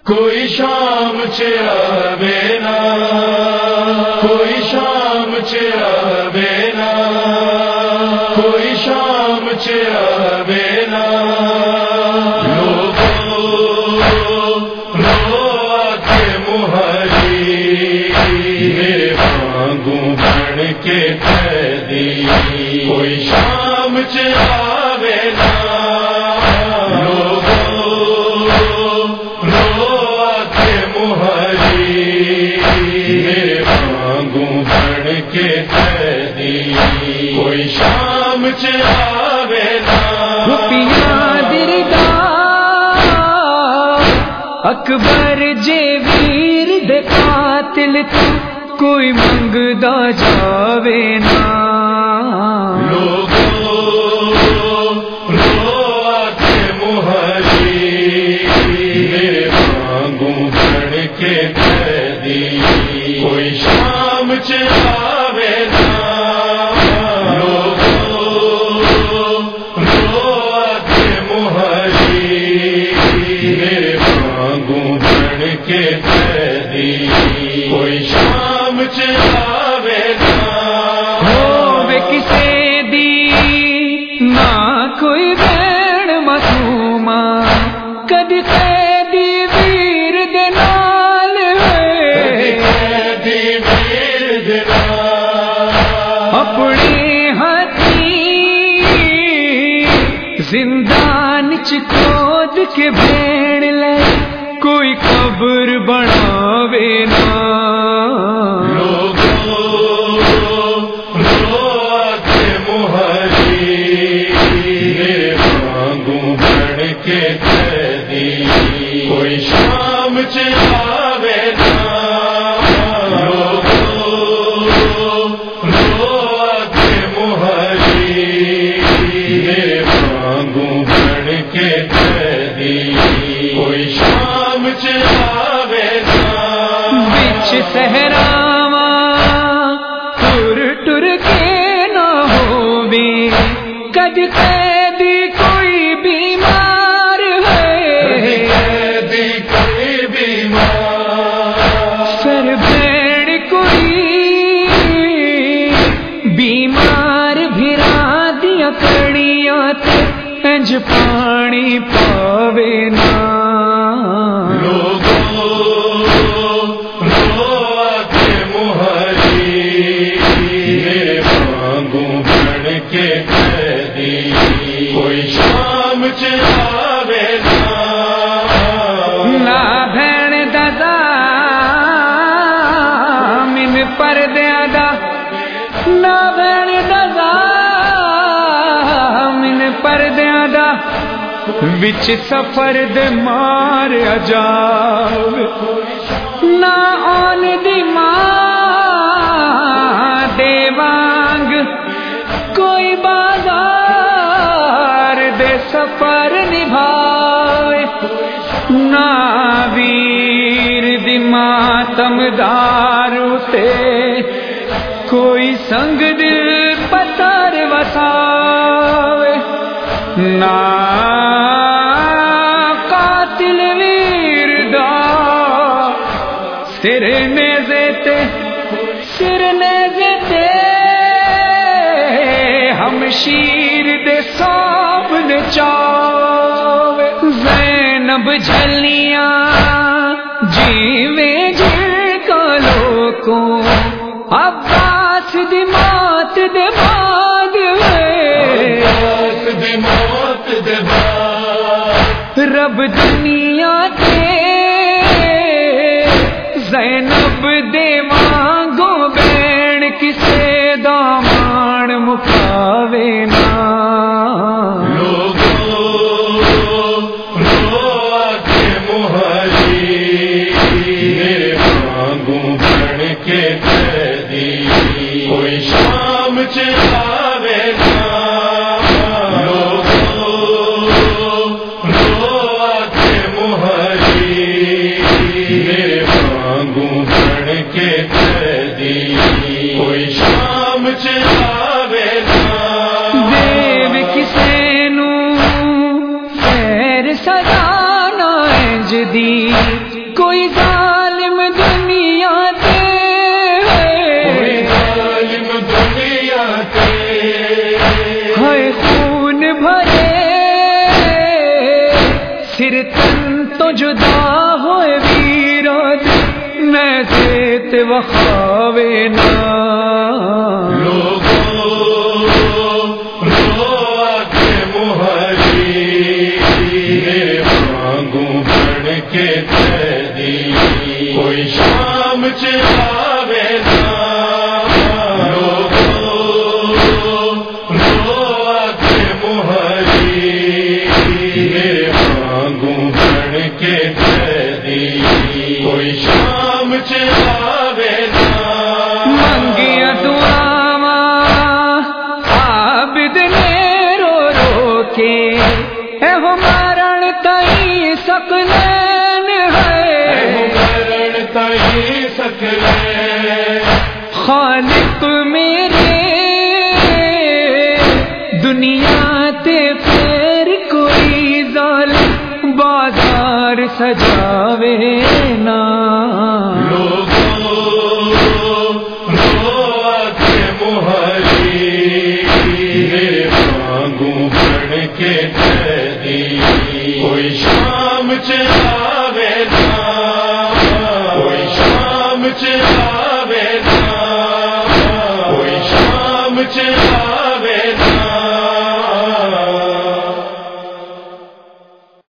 کوئی شام چ آوے نا، کوئی شام چ آوے نا، کوئی شام چ آوے نا، لوگوں رو کے محلی میرے وانگوں بن کے قیدی، کوئی شام چ آوے نا، کوئی شام چ آوے نا، روپیاں دردا اکبر جے ویر دے قاتل تو کوئی منگدا جاوے نا، لوگوں رو کے محلی میرے وانگوں بن کے قیدی، کوئی شام چ آوے نا، کوئی شام چ آوے نا، ہووے کسے دی نہ کوئی بین معصوما، کدی قیدی ویر دے نال ہوئے، قیدی ویر دے نال اپنے ہاتھی زندان چ کھود کے بھیڑ لے کوئی قبر بناوے نا، لوگوں رو کے محلی میرے وانگوں بن کے قیدی، کوئی شام چ آوے نا، لوگوں رو کے محلی میرے وانگوں بن کے قیدی، کوئی شام چ آوے نا، بچ صحراواں ٹر ٹر کے نہ ہووے، کد قیدی کوئی بیمار ہے، قیدی کوئی بیمار، سر بھیڑ کوئی بیمار بھرا دیا کڑیاں تے انج پانی پاوے نا، لوگوں رو کے محلی میرے وانگوں بن کے قیدی، کوئی شام چ آوے نا، نہ بھین دادا من پردیاں دا، نہ بھین دادا من پردیاں دا، وچ سفر دے مار عجاب، نہ آن دی ماں دے وانگ کوئی بازار دے سفر نبھاوے، نہ ویر دی ماتم دارو تے کوئی سنگ دل پتھر وساوے، نہ قاتل ویر دا سر نیزے تے ہمشیر دے سامنے چاوے، زینب جھلیاں جیویں جل کا لوکوں، عباس دی موت دے بعد عباس دی موت دے بعد رب دنیا تے زینب دے وانگوں بین کسے دامان مکاوے نا، لوگوں رو کے محلی میرے وانگوں بن کے قیدی، کوئی شام چ آوے نا، لوگوں رو کے محلی میرے وانگوں بن کے قیدی، کوئی شام چ آوے نا، دیو کسے نو خیر سزا نہ انج دی کوئی ظالم دنیا تے کوئی ظالم دنیا تے ہے خون بھرے سر تن تو جدا ہوئے ویران میں زیت وخاوے نا لوگوں رو آکے مہری میرے مانگوں بڑھ کے قیدی کوئی شام چلاوے نا لوگوں رو آکے مہری میرے مانگوں بڑھ کے قیدی کوئی شام چلاوے نا منگیا دعاواں عابد نے رو رو کے اے ہو مرن تئی سکلین ہے مرن تئی سکلین خالق میرے دنیا تے پھر کوئی ظالم بازار سجاوے نا لوگوں رو آکے مہری میرے مانگوں بڑھ کے قیدی کوئی شام چلاوے نا کوئی شام چلاوے نا کوئی شام چلاوے